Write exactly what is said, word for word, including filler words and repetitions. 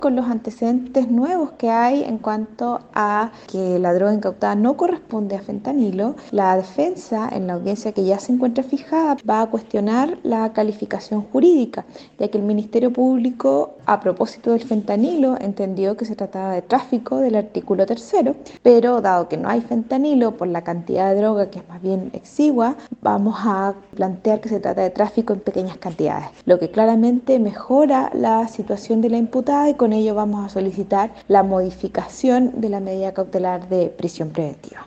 con los antecedentes nuevos que hay en cuanto a que la droga incautada no corresponde a fentanilo, la defensa, en la audiencia que ya se encuentra fijada, va a cuestionar la calificación jurídica, ya que el Ministerio Público, a propósito del fentanilo, entendió que se trataba de tráfico del artículo tercero, pero dado que no hay fentanilo por la cantidad de droga que es más bien exigua, vamos a plantear que se trata de tráfico en pequeñas cantidades, lo que claramente mejora la situación de la imputada y con ello vamos a solicitar la modificación de la medida cautelar de prisión preventiva.